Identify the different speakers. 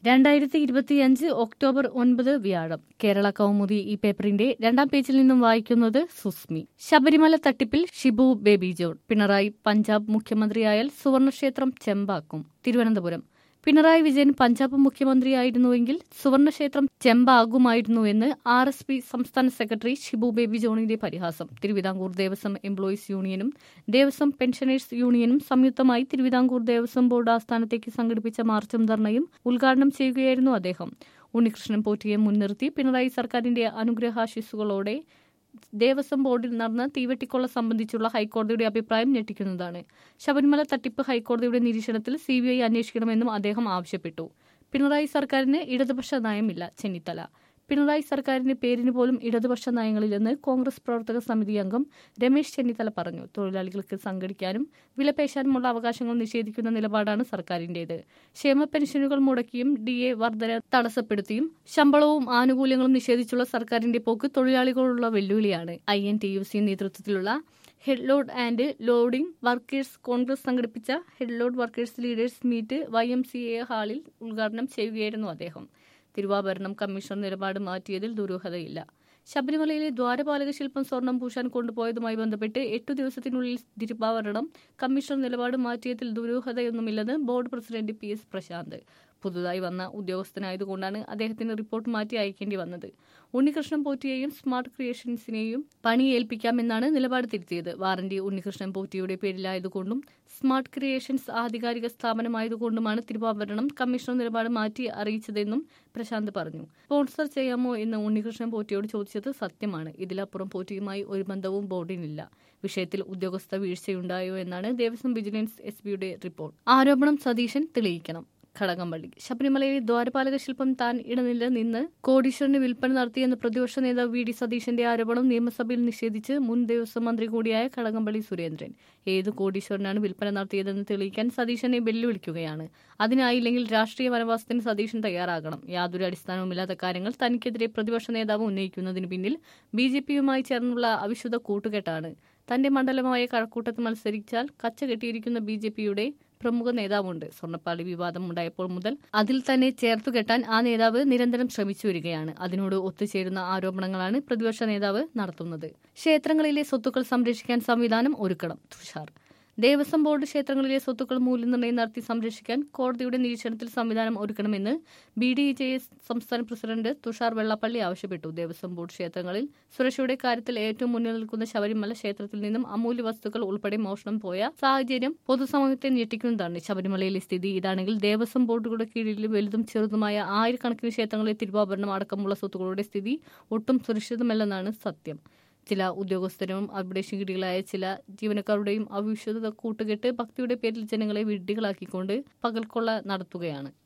Speaker 1: 2025 October 9 വ്യാഴം. കേരള കൗമുദി ഈ പേപ്പറിന്റെ 2ാം പേജിൽ നിന്നും വായിക്കുന്നത് സുസ്മി. ശബരിമല തട്ടിപ്പിൽ ഷിബു ബേബി ജോൺ. പിണറായി പഞ്ചാബ് മുഖ്യമന്ത്രിയായാൽ സുവർണക്ഷേത്രം ചെമ്പാക്കും. തിരുവനന്തപുരം. പിണറായി വിജയൻ പഞ്ചാബ് മുഖ്യമന്ത്രിയായിരുന്നുവെങ്കിൽ സുവർണക്ഷേത്രം ചെമ്പാകുമായിരുന്നുവെന്ന് RSP സംസ്ഥാന സെക്രട്ടറി ഷിബു ബേബി ജോണിന്റെ പരിഹാസം. തിരുവിതാംകൂർ ദേവസ്വം എംപ്ലോയീസ് യൂണിയനും ദേവസ്വം പെൻഷനേഴ്സ് യൂണിയനും സംയുക്തമായി തിരുവിതാംകൂർ ദേവസ്വം ബോർഡ് ആസ്ഥാനത്തേക്ക് സംഘടിപ്പിച്ച മാർച്ചും ധർണയും ഉദ്ഘാടനം ചെയ്യുകയായിരുന്നു അദ്ദേഹം. ഉണ്ണികൃഷ്ണൻ പോറ്റിയെ മുൻനിർത്തി പിണറായി സർക്കാരിന്റെ അനുഗ്രഹാശിസ്സുകളോടെ ദേവസ്വം ബോർഡിൽ നടന്ന തീവെട്ടിക്കൊള്ള സംബന്ധിച്ചുള്ള ഹൈക്കോടതിയുടെ അഭിപ്രായം ഞെട്ടിക്കുന്നതാണ്. ശബരിമല തട്ടിപ്പ് ഹൈക്കോടതിയുടെ നിരീക്ഷണത്തിൽ CBI അന്വേഷിക്കണമെന്നും അദ്ദേഹം ആവശ്യപ്പെട്ടു. പിണറായി സർക്കാരിന് ഇടതുപക്ഷ നയമില്ല. ചെന്നിത്തല. പിണറായി സർക്കാരിന്റെ പേരിന് പോലും ഇടതുപക്ഷ നയങ്ങളിലെന്ന് കോൺഗ്രസ് പ്രവർത്തക സമിതി അംഗം രമേശ് ചെന്നിത്തല പറഞ്ഞു. തൊഴിലാളികൾക്ക് സംഘടിക്കാനും വിലപേശാനുമുള്ള അവകാശങ്ങൾ നിഷേധിക്കുന്ന നിലപാടാണ് സർക്കാരിന്റേത്. ക്ഷേമ പെൻഷനുകൾ മുടക്കിയും DA വർധന തടസ്സപ്പെടുത്തിയും ശമ്പളവും ആനുകൂല്യങ്ങളും നിഷേധിച്ചുള്ള സർക്കാരിന്റെ പോക്ക് തൊഴിലാളികളോടുള്ള വെല്ലുവിളിയാണ്. INTUC നേതൃത്വത്തിലുള്ള head load and loading workers Congress സംഘടിപ്പിച്ച head load workers leaders meet YMCA ഹാളിൽ ഉദ്ഘാടനം ചെയ്യുകയായിരുന്നു അദ്ദേഹം. തിരുവാഭരണം കമ്മീഷണർ നിലപാട് മാറ്റിയതിൽ ദുരൂഹതയില്ല. ശബരിമലയിലെ ദ്വാരപാലക ശില്പം സ്വർണം പൂശാൻ കൊണ്ടുപോയതുമായി ബന്ധപ്പെട്ട് 8 ദിവസത്തിനുള്ളിൽ തിരുവാഭരണം കമ്മീഷണർ നിലപാട് മാറ്റിയതിൽ ദുരൂഹതയൊന്നുമില്ലെന്ന് ബോർഡ് പ്രസിഡന്റ് PS പ്രശാന്ത്. പുതുതായി വന്ന ഉദ്യോഗസ്ഥനായതുകൊണ്ടാണ് അദ്ദേഹത്തിന് റിപ്പോർട്ട് മാറ്റി അയക്കേണ്ടി വന്നത്. ഉണ്ണികൃഷ്ണൻ പോറ്റിയെയും സ്മാർട്ട് ക്രിയേഷൻസിനെയും പണി ഏൽപ്പിക്കാമെന്നാണ് നിലപാട് തിരുത്തിയത്. വാറന്റി ഉണ്ണികൃഷ്ണൻ പോറ്റിയുടെ പേരിലായതുകൊണ്ടും സ്മാർട്ട് ക്രിയേഷൻസ് ആധികാരിക സ്ഥാപനമായതുകൊണ്ടുമാണ് തിരുവാഭരണം കമ്മീഷണർ നിലപാട് മാറ്റി അറിയിച്ചതെന്നും പ്രശാന്ത് പറഞ്ഞു. സ്പോൺസർ ചെയ്യാമോ എന്ന് ഉണ്ണികൃഷ്ണൻ പോറ്റിയോട് ചോദിച്ചത് സത്യമാണ്. ഇതിലപ്പുറം പോറ്റിയുമായി ഒരു ബന്ധവും ബോർഡിനില്ല. വിഷയത്തിൽ ഉദ്യോഗസ്ഥ വീഴ്ചയുണ്ടായോ എന്നാണ് ദേവസ്വം വിജിലൻസ് SPയുടെ റിപ്പോർട്ട്. ആരോപണം സതീശൻ തെളിയിക്കണം. കടകംപള്ളി. ശബരിമലയിലെ ദ്വാരപാലക ശില്പം താൻ ഇടനില നിന്ന് കോടീശ്വരന് വിൽപ്പന നടത്തിയെന്ന പ്രതിപക്ഷ നേതാവ് VD സതീശന്റെ ആരോപണം നിയമസഭയിൽ നിഷേധിച്ച് മുൻ ദേവസ്വം മന്ത്രി കൂടിയായ കടകംപള്ളി സുരേന്ദ്രൻ. ഏത് കോടീശ്വരനാണ് വിൽപ്പന നടത്തിയതെന്ന് തെളിയിക്കാൻ സതീശനെ വെല്ലുവിളിക്കുകയാണ്. അതിനായില്ലെങ്കിൽ രാഷ്ട്രീയ വനവാസത്തിന് സതീശൻ തയ്യാറാകണം. യാതൊരു അടിസ്ഥാനവുമില്ലാത്ത കാര്യങ്ങൾ തനിക്കെതിരെ പ്രതിപക്ഷ നേതാവ് ഉന്നയിക്കുന്നതിന് പിന്നിൽ BJPയുമായി ചേർന്നുള്ള അവിശുദ്ധ കൂട്ടുകെട്ടാണ്. തന്റെ മണ്ഡലമായ കഴക്കൂട്ടത്ത് മത്സരിച്ചാൽ കച്ച കെട്ടിയിരിക്കുന്ന BJPയുടെ പ്രമുഖ നേതാവുണ്ട്. സ്വർണ്ണപ്പാളി വിവാദം ഉണ്ടായപ്പോൾ മുതൽ അതിൽ തന്നെ ചേർത്തുകെട്ടാൻ ആ നേതാവ് നിരന്തരം ശ്രമിച്ചു വരികയാണ്. അതിനോട് ഒത്തുചേരുന്ന ആരോപണങ്ങളാണ് പ്രതിപക്ഷ നേതാവ് നടത്തുന്നത്. ക്ഷേത്രങ്ങളിലെ സ്വത്തുക്കൾ സംരക്ഷിക്കാൻ സംവിധാനം ഒരുക്കണം. തുഷാർ. ദേവസ്വം ബോർഡ് ക്ഷേത്രങ്ങളിലെ സ്വത്തുക്കൾ മൂല്യനിർണ്ണയം നടത്തി സംരക്ഷിക്കാൻ കോടതിയുടെ നിരീക്ഷണത്തിൽ സംവിധാനം ഒരുക്കണമെന്ന് BDJS സംസ്ഥാന പ്രസിഡന്റ് തുഷാർ വെള്ളാപ്പള്ളി ആവശ്യപ്പെട്ടു. ദേവസ്വം ബോർഡ് ക്ഷേത്രങ്ങളിൽ സുരക്ഷയുടെ കാര്യത്തിൽ ഏറ്റവും മുന്നിൽ നിൽക്കുന്ന ശബരിമല ക്ഷേത്രത്തിൽ നിന്നും അമൂല്യ വസ്തുക്കൾ ഉൾപ്പെടെ മോഷണം പോയ സാഹചര്യം പൊതുസമൂഹത്തെ ഞെട്ടിക്കുന്നതാണ്. ശബരിമലയിലെ സ്ഥിതി ഇതാണെങ്കിൽ ദേവസ്വം ബോർഡുകളുടെ കീഴിൽ വലുതും ചെറുതുമായ ആയിരക്കണക്കിന് ക്ഷേത്രങ്ങളിലെ തിരുവാഭരണം അടക്കമുള്ള സ്വത്തുക്കളുടെ സ്ഥിതി ഒട്ടും സുരക്ഷിതമല്ലെന്നാണ് സത്യം. ചില ഉദ്യോഗസ്ഥരും അവിടെ ശിങ്കിടികളായ ചില ജീവനക്കാരുടെയും അവിശുദ്ധ കൂട്ടുകെട്ട് ഭക്തിയുടെ പേരിൽ ജനങ്ങളെ വിഡ്ഢികളാക്കിക്കൊണ്ട് പകൽക്കൊള്ള നടത്തുകയാണ്.